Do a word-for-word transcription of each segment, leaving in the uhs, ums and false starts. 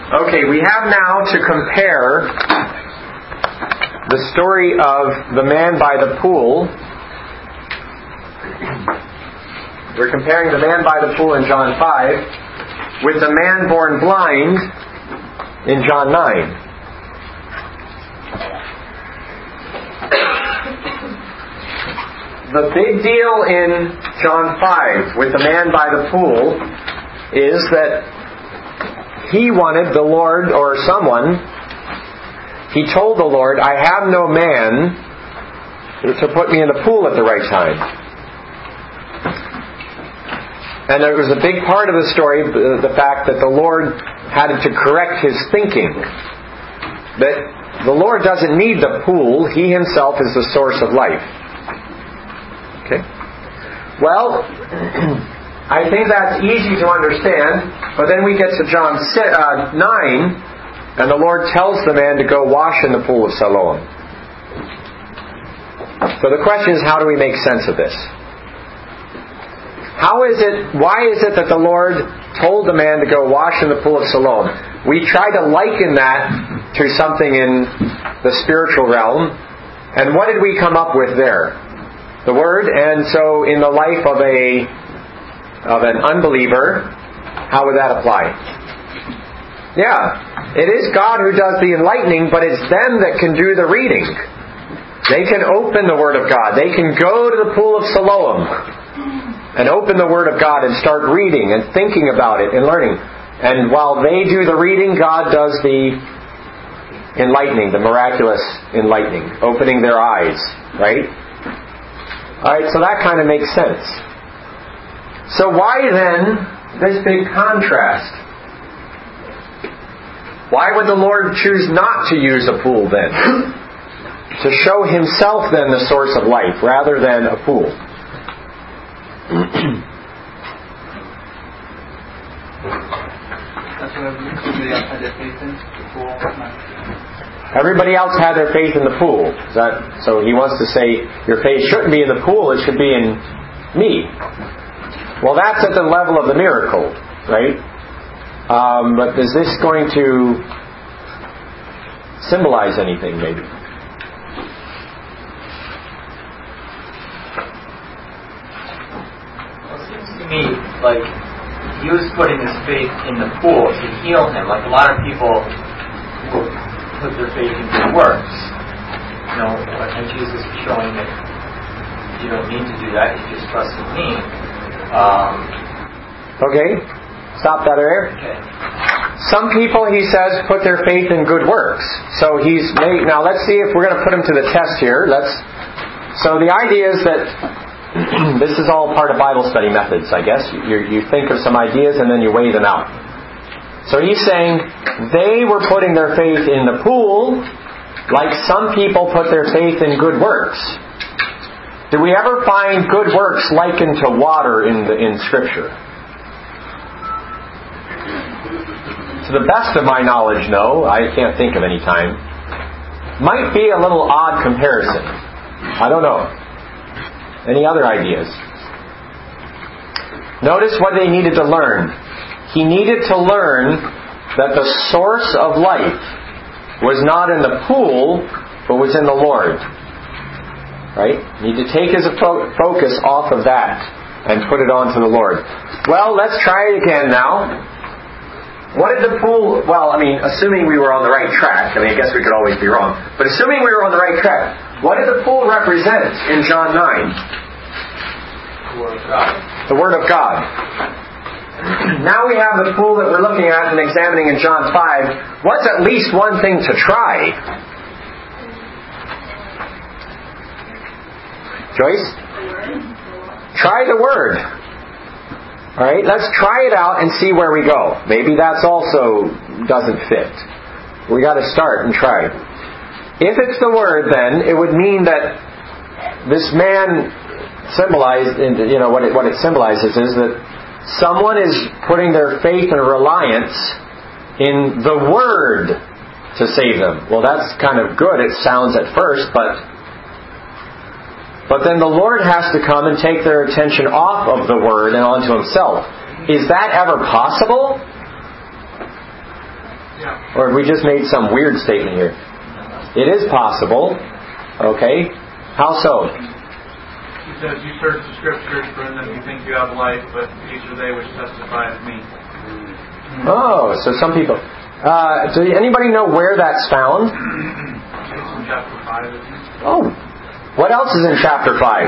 Okay, we have now to compare the story of the man by the pool. We're comparing the man by the pool in John five with the man born blind in John nine. The big deal in John five with the man by the pool is that he wanted the Lord, or someone, he told the Lord, I have no man to put me in the pool at the right time. And there was a big part of the story, the fact that the Lord had to correct his thinking. That the Lord doesn't need the pool, He Himself is the source of life. Okay? Well, I think that's easy to understand, but then we get to John nine, and the Lord tells the man to go wash in the pool of Siloam. So the question is, how do we make sense of this? How is it, why is it that the Lord told the man to go wash in the pool of Siloam? We try to liken that to something in the spiritual realm, and what did we come up with there? The Word. And so in the life of a of an unbeliever, how would that apply? Yeah, it is God who does the enlightening, but it's them that can do the reading. They can open the Word of God. They can go to the pool of Siloam and open the Word of God and start reading and thinking about it and learning. And while they do the reading, God does the enlightening, the miraculous enlightening, opening their eyes, right? Alright, so that kind of makes sense. So why then this big contrast? Why would the Lord choose not to use a pool then? To show Himself then the source of life rather than a pool. Everybody else had their faith in the pool. Is that, so He wants to say, your faith shouldn't be in the pool, it should be in me. Well, that's at the level of the miracle, right? Um, but is this going to symbolize anything, maybe? Well, it seems to me like He was putting His faith in the pool to heal him. Like a lot of people will put their faith in good works. You know, and Jesus is showing that you don't need to do that, you just trust in me. Um, okay, stop that there. Okay. Some people, he says, put their faith in good works. So he's made, now let's see if we're going to put him to the test here. Let's. So the idea is that this is all part of Bible study methods, I guess. You, you think of some ideas and then you weigh them out. So he's saying they were putting their faith in the pool like some people put their faith in good works. Do we ever find good works likened to water in the in Scripture? To the best of my knowledge, no. I can't think of any time. Might be a little odd comparison. I don't know. Any other ideas? Notice what they needed to learn. He needed to learn that the source of life was not in the pool, but was in the Lord. Right? You need to take his fo- focus off of that and put it onto the Lord. Well, let's try it again now. What did the pool... Well, I mean, assuming we were on the right track. I mean, I guess we could always be wrong. But assuming we were on the right track, what did the pool represent in John nine? The Word of God. The Word of God. Now we have the pool that we're looking at and examining in John five. What's at least one thing to try? Joyce? Try the Word. Alright, let's try it out and see where we go. Maybe that's also doesn't fit. We got to start and try. If it's the Word, then it would mean that this man symbolized, you know, what it, what it symbolizes is that someone is putting their faith and reliance in the Word to save them. Well, that's kind of good, it sounds at first, but But then the Lord has to come and take their attention off of the Word and onto Himself. Is that ever possible? Yeah. Or have we just made some weird statement here? It is possible. Okay. How so? He says, you search the Scriptures, for in them you think you have life, but these are they which testify of me. Oh, so some people... Uh, do anybody know where that's found? It's in chapter five, isn't it? Oh. What else is in chapter five?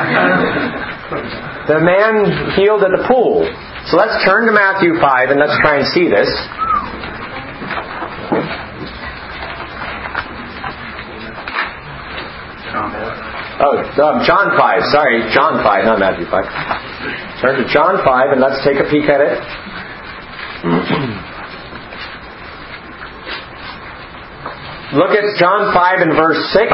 The man healed at the pool. So let's turn to Matthew five and let's try and see this. Oh, um, John five. Sorry, John five, not Matthew five. Turn to John five and let's take a peek at it. Look at John five and verse six.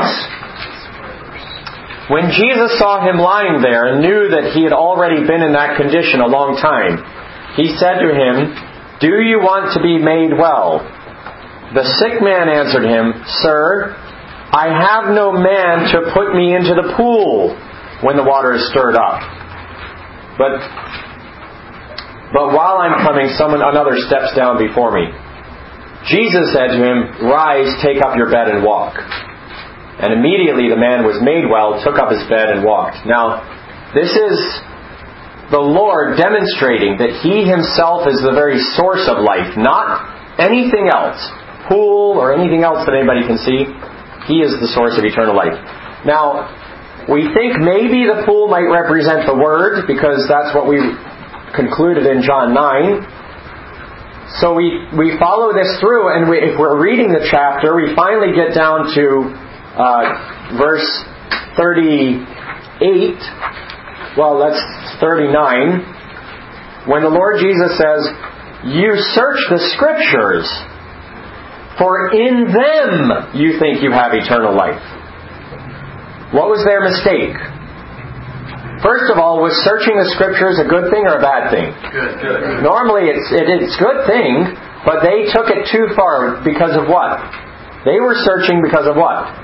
When Jesus saw him lying there and knew that he had already been in that condition a long time, he said to him, "Do you want to be made well?" The sick man answered him, "Sir, I have no man to put me into the pool when the water is stirred up. But but while I'm coming, someone another steps down before me." Jesus said to him, "Rise, take up your bed and walk." And immediately the man was made well, took up his bed and walked. Now, this is the Lord demonstrating that He Himself is the very source of life, not anything else. Pool or anything else that anybody can see. He is the source of eternal life. Now, we think maybe the pool might represent the Word, because that's what we concluded in John nine. So we, we follow this through, and we, if we're reading the chapter, we finally get down to uh, verse thirty-eight. Well, that's thirty-nine. When the Lord Jesus says, "You search the Scriptures, for in them you think you have eternal life." What was their mistake? First of all, was searching the Scriptures a good thing or a bad thing? Good. Good. Normally it's it, it's a good thing, but they took it too far because of what? They were searching because of what?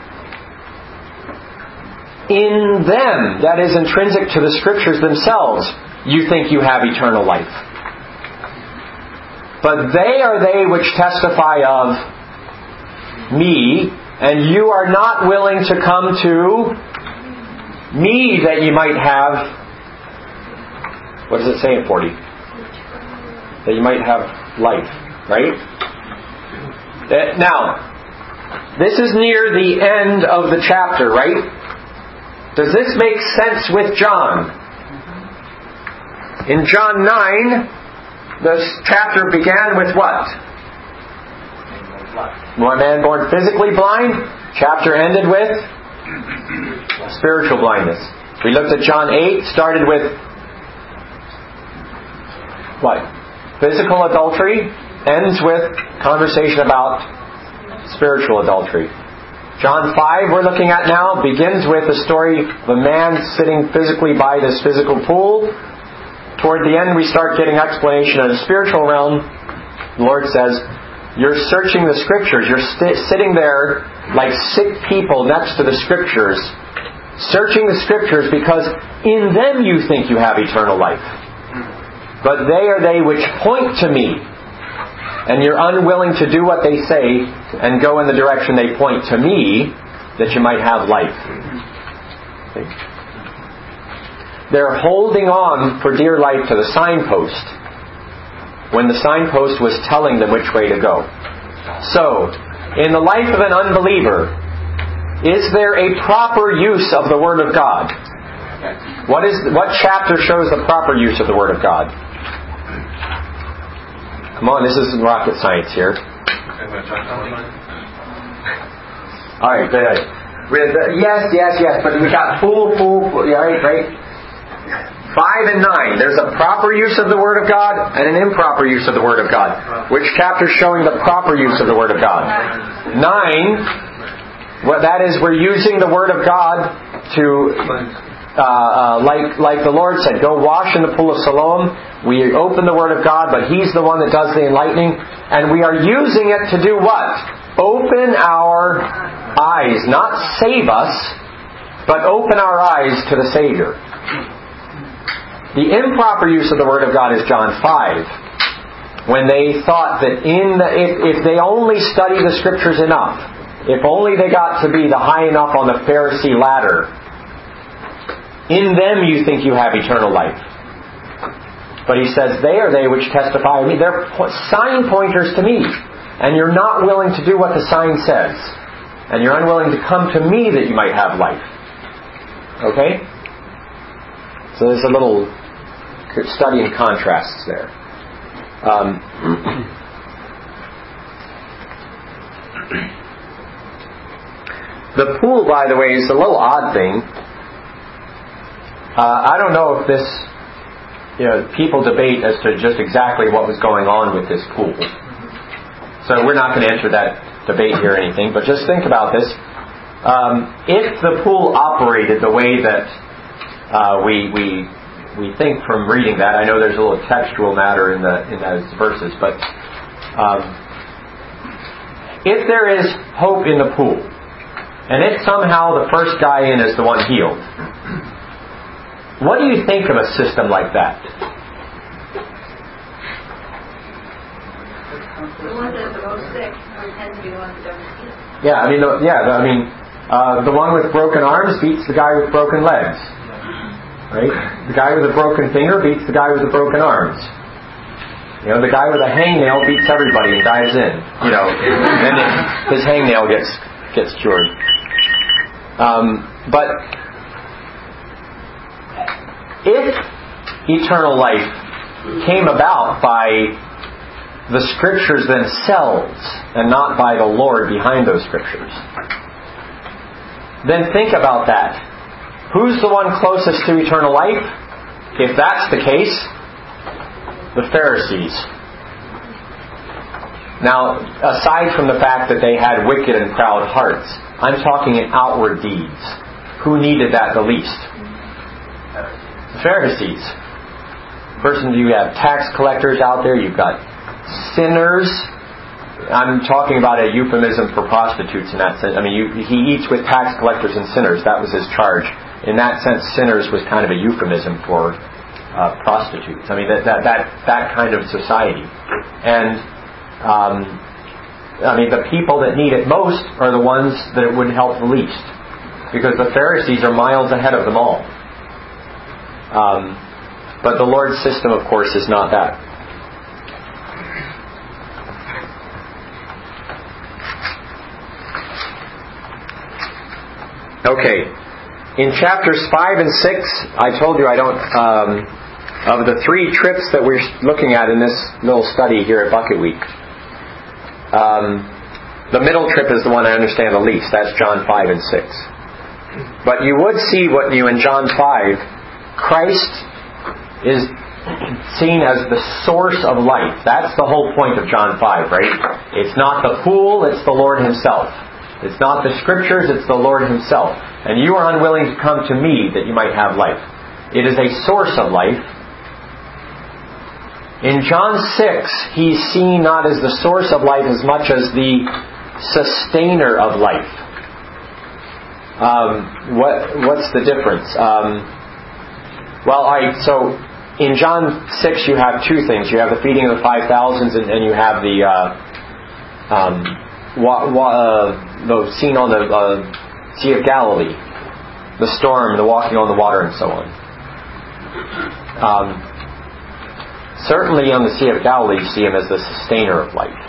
In them, that is intrinsic to the Scriptures themselves, you think you have eternal life. But they are they which testify of me, and you are not willing to come to me that you might have, what does it say in forty? That you might have life, right? Now, this is near the end of the chapter, right? Does this make sense with John? In John nine, this chapter began with what? One man born physically blind. Chapter ended with spiritual blindness. We looked at John eight, started with what? Physical adultery, ends with conversation about spiritual adultery. John five, we're looking at now, begins with the story of a man sitting physically by this physical pool. Toward the end, we start getting explanation of the spiritual realm. The Lord says, you're searching the Scriptures. You're st- sitting there like sick people next to the Scriptures, searching the Scriptures because in them you think you have eternal life. But they are they which point to me. And you're unwilling to do what they say and go in the direction they point to me, that you might have life. Okay. They're holding on for dear life to the signpost when the signpost was telling them which way to go. So, in the life of an unbeliever, is there a proper use of the Word of God? What is what chapter shows the proper use of the Word of God? Come on, this isn't rocket science here. Alright, good. Yes, yes, yes, but we got full, full, full, right, right? Five and nine. There's a proper use of the Word of God and an improper use of the Word of God. Which chapter is showing the proper use of the Word of God? Nine. Well, that is, we're using the Word of God to, uh, uh, like like the Lord said, go wash in the pool of Siloam. We open the Word of God, but He's the one that does the enlightening. And we are using it to do what? Open our eyes. Not save us, but open our eyes to the Savior. The improper use of the Word of God is John five. when they thought that in the, if, if they only study the Scriptures enough, if only they got to be the high enough on the Pharisee ladder, in them you think you have eternal life. But he says, they are they which testify of me. They're sign pointers to me. And you're not willing to do what the sign says. And you're unwilling to come to me that you might have life. Okay? So there's a little study in contrasts there. Um, the pool, by the way, is a little odd thing. Uh, I don't know if this, you know, people debate as to just exactly what was going on with this pool. So we're not going to enter that debate here or anything, but just think about this. Um, if the pool operated the way that uh, we we we think from reading that, I know there's a little textual matter in the in those verses, but um, if there is hope in the pool, and if somehow the first guy in is the one healed, what do you think of a system like that? The ones that are the most sick tend to be the ones that don't heal. Yeah, I mean, the, yeah, the, I mean, uh, the one with broken arms beats the guy with broken legs, right? The guy with a broken finger beats the guy with the broken arms. You know, the guy with a hangnail beats everybody and dives in. You know, and it, his hangnail gets gets cured. Um, but if eternal life came about by the Scriptures themselves and not by the Lord behind those Scriptures, then think about that. Who's the one closest to eternal life? If that's the case, the Pharisees. Now, aside from the fact that they had wicked and proud hearts, I'm talking in outward deeds. Who needed that the least? The Pharisees. Person, you have tax collectors out there, you've got sinners. I'm talking about a euphemism for prostitutes in that sense. I mean, you, he eats with tax collectors and sinners. That was his charge. In that sense, sinners was kind of a euphemism for uh, prostitutes. I mean, that, that that that kind of society. And um, I mean, the people that need it most are the ones that it would help the least, because the Pharisees are miles ahead of them all. Um, but the Lord's system, of course, is not that. Okay, in chapters five and six, I told you I don't, um, of the three trips that we're looking at in this little study here at Bucket Week, um, the middle trip is the one I understand the least. That's John five and six. But you would see what you in John five, Christ is seen as the source of life. That's the whole point of John five, right? It's not the pool, it's the Lord Himself. It's not the Scriptures, it's the Lord Himself. And you are unwilling to come to me that you might have life. It is a source of life. In John six, He's seen not as the source of life as much as the sustainer of life. Um, what What's the difference? Um, well, all right, so in John six you have two things. You have the feeding of the five thousands and, and you have the... Uh, um, Wa, wa, uh, the scene on the uh, Sea of Galilee, the storm, the walking on the water, and so on. Um, certainly on the Sea of Galilee, you see Him as the sustainer of life.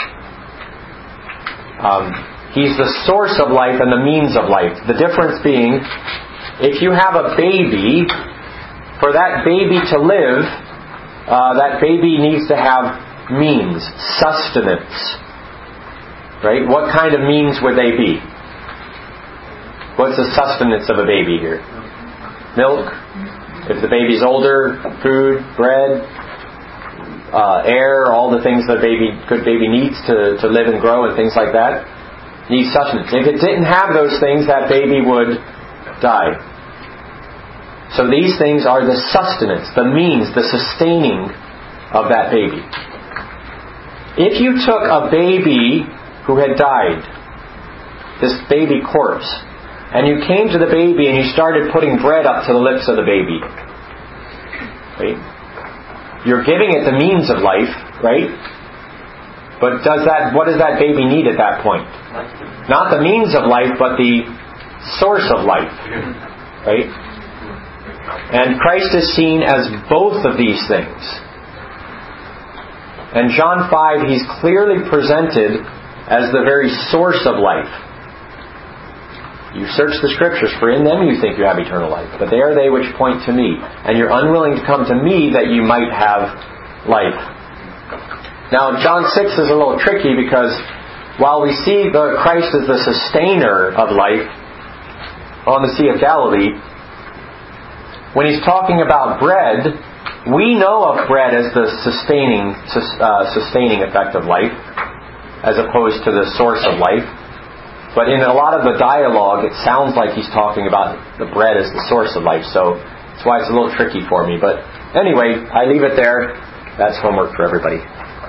Um, he's the source of life and the means of life. The difference being, if you have a baby, for that baby to live, uh, that baby needs to have means, sustenance. Right? What kind of means would they be? What's the sustenance of a baby here? Milk? If the baby's older, food, bread, uh, air, all the things that a baby, good baby needs to, to live and grow and things like that. Needs sustenance. If it didn't have those things, that baby would die. So these things are the sustenance, the means, the sustaining of that baby. If you took a baby who had died, this baby corpse, and you came to the baby and you started putting bread up to the lips of the baby, right? You're giving it the means of life, right? But does that? What does that baby need at that point? Not the means of life, but the source of life. Right? And Christ is seen as both of these things. And John five, He's clearly presented as the very source of life. You search the Scriptures, for in them you think you have eternal life. But they are they which point to me. And you're unwilling to come to me that you might have life. Now, John six is a little tricky because while we see the Christ as the sustainer of life on the Sea of Galilee, when He's talking about bread, we know of bread as the sustaining, uh, sustaining effect of life, as opposed to the source of life. But in a lot of the dialogue, it sounds like He's talking about the bread as the source of life. So that's why it's a little tricky for me. But anyway, I leave it there. That's homework for everybody.